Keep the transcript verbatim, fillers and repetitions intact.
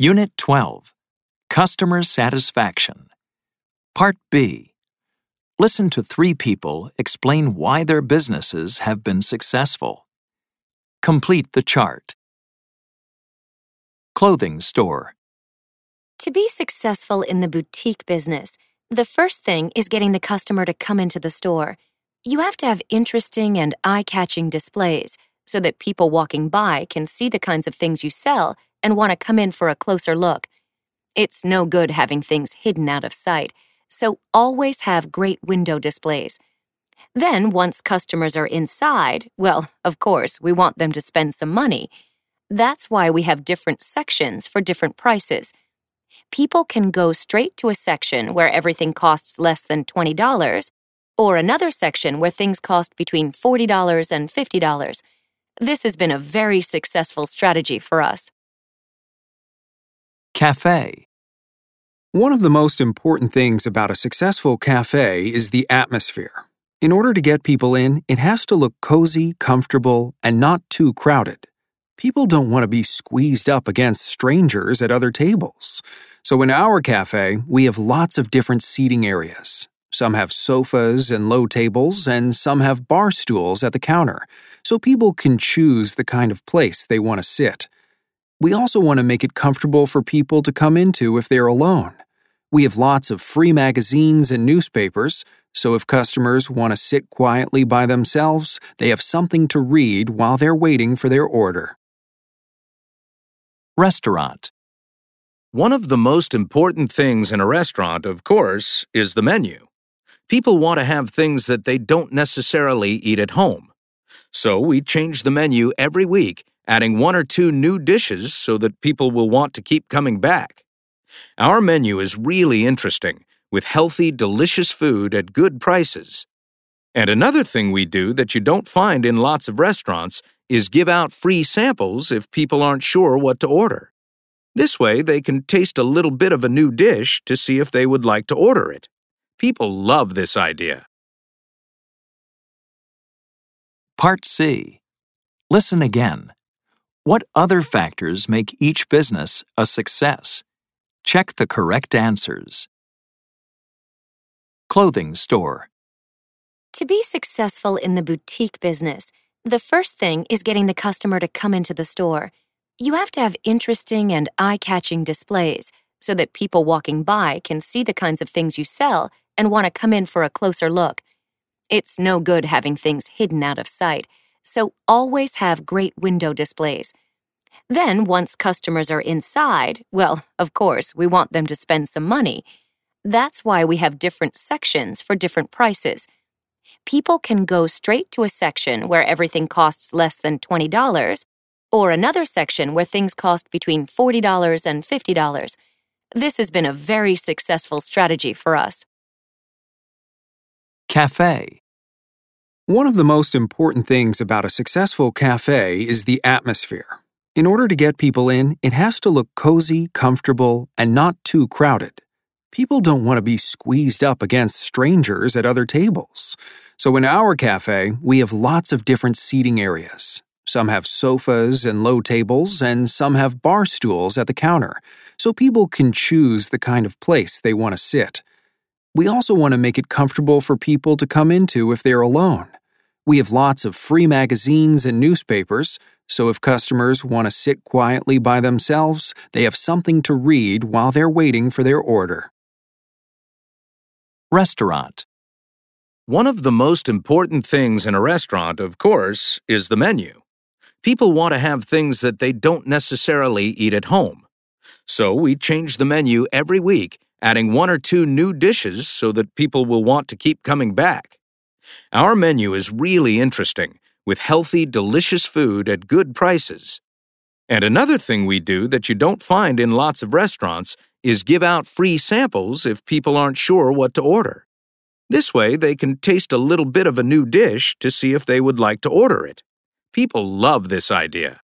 Unit twelve, Customer Satisfaction. Part B. Listen to three people explain why their businesses have been successful. Complete the chart. Clothing store. To be successful in the boutique business, the first thing is getting the customer to come into the store. You have to have interesting and eye-catching displays so that people walking by can see the kinds of things you sell and want to come in for a closer look. It's no good having things hidden out of sight, so always have great window displays. Then, once customers are inside, well, of course, we want them to spend some money. That's why we have different sections for different prices. People can go straight to a section where everything costs less than twenty dollars, or another section where things cost between forty dollars and fifty dollars. This has been a very successful strategy for us. Cafe. One of the most important things about a successful cafe is the atmosphere. In order to get people in, it has to look cozy, comfortable, and not too crowded. People don't want to be squeezed up against strangers at other tables. So in our cafe, we have lots of different seating areas. Some have sofas and low tables, and some have bar stools at the counter, so people can choose the kind of place they want to sit. We also want to make it comfortable for people to come into if they're alone. We have lots of free magazines and newspapers, so if customers want to sit quietly by themselves, they have something to read while they're waiting for their order. Restaurant. One of the most important things in a restaurant, of course, is the menu. People want to have things that they don't necessarily eat at home. So we change the menu every week, adding one or two new dishes so that people will want to keep coming back. Our menu is really interesting, with healthy, delicious food at good prices. And another thing we do that you don't find in lots of restaurants is give out free samples if people aren't sure what to order. This way, they can taste a little bit of a new dish to see if they would like to order it. People love this idea. Part C. Listen again. What other factors make each business a success? Check the correct answers. Clothing store. To be successful in the boutique business, the first thing is getting the customer to come into the store. You have to have interesting and eye-catching displays so that people walking by can see the kinds of things you sell and want to come in for a closer look. It's no good having things hidden out of sight, so always have great window displays. Then, once customers are inside, well, of course, we want them to spend some money. That's why we have different sections for different prices. People can go straight to a section where everything costs less than twenty dollars, or another section where things cost between forty dollars and fifty dollars. This has been a very successful strategy for us. Cafe. One of the most important things about a successful cafe is the atmosphere. In order to get people in, it has to look cozy, comfortable, and not too crowded. People don't want to be squeezed up against strangers at other tables. So in our cafe, we have lots of different seating areas. Some have sofas and low tables, and some have bar stools at the counter, so people can choose the kind of place they want to sit. We also want to make it comfortable for people to come into if they're alone. We have lots of free magazines and newspapers, so if customers want to sit quietly by themselves, they have something to read while they're waiting for their order. Restaurant. One of the most important things in a restaurant, of course, is the menu. People want to have things that they don't necessarily eat at home. So we change the menu every week, adding one or two new dishes so that people will want to keep coming back. Our menu is really interesting, with healthy, delicious food at good prices. And another thing we do that you don't find in lots of restaurants is give out free samples if people aren't sure what to order. This way, they can taste a little bit of a new dish to see if they would like to order it. People love this idea.